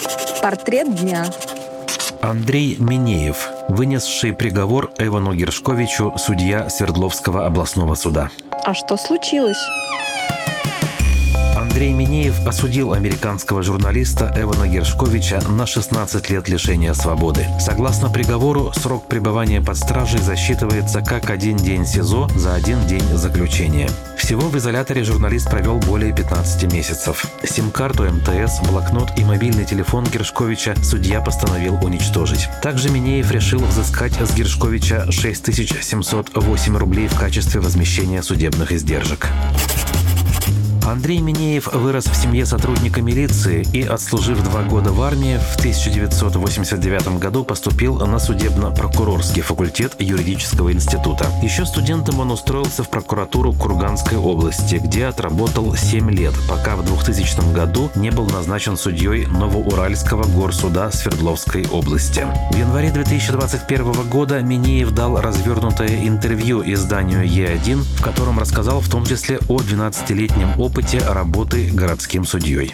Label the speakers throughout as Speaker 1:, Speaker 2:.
Speaker 1: Портрет дня.
Speaker 2: Андрей Минеев, вынесший приговор Эвану Гершковичу, судья Свердловского областного суда.
Speaker 1: А что случилось?
Speaker 2: Андрей Минеев осудил американского журналиста Эвана Гершковича на 16 лет лишения свободы. Согласно приговору, срок пребывания под стражей засчитывается как 1 день СИЗО за 1 день заключения. Всего в изоляторе журналист провел более 15 месяцев. Сим-карту МТС, блокнот и мобильный телефон Гершковича судья постановил уничтожить. Также Минеев решил взыскать с Гершковича 6708 рублей в качестве возмещения судебных издержек. Андрей Минеев вырос в семье сотрудника милиции и, отслужив 2 года в армии, в 1989 году поступил на судебно-прокурорский факультет юридического института. Еще студентом он устроился в прокуратуру Курганской области, где отработал 7 лет, пока в 2000 году не был назначен судьей Новоуральского горсуда Свердловской области. В январе 2021 года Минеев дал развернутое интервью изданию Е1, в котором рассказал в том числе о 12-летнем опыте работы городским судьей.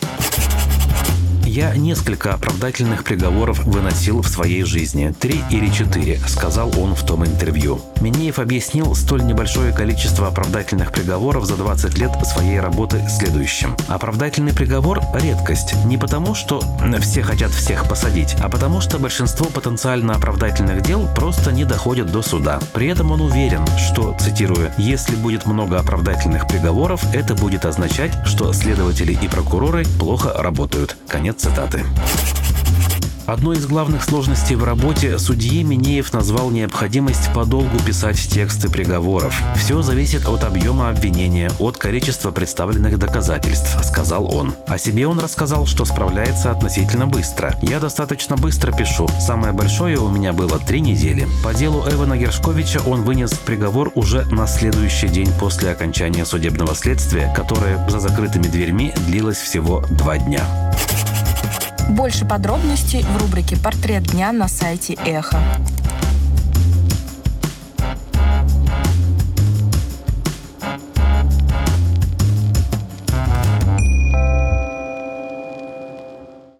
Speaker 2: «Я несколько оправдательных приговоров выносил в своей жизни, 3 или 4, сказал он в том интервью. Минеев объяснил столь небольшое количество оправдательных приговоров за 20 лет своей работы следующим. Оправдательный приговор – редкость. Не потому, что все хотят всех посадить, а потому, что большинство потенциально оправдательных дел просто не доходят до суда. При этом он уверен, что, цитирую, «если будет много оправдательных приговоров, это будет означать, что следователи и прокуроры плохо работают». Конец цитаты. Одной из главных сложностей в работе судьи Минеев назвал необходимость подолгу писать тексты приговоров. «Все зависит от объема обвинения, от количества представленных доказательств», — сказал он. О себе он рассказал, что справляется относительно быстро. «Я достаточно быстро пишу. Самое большое у меня было 3 недели». По делу Эвана Гершковича он вынес приговор уже на следующий день после окончания судебного следствия, которое за закрытыми дверьми длилось всего 2 дня.
Speaker 3: Больше подробностей в рубрике «Портрет дня» на сайте Эхо.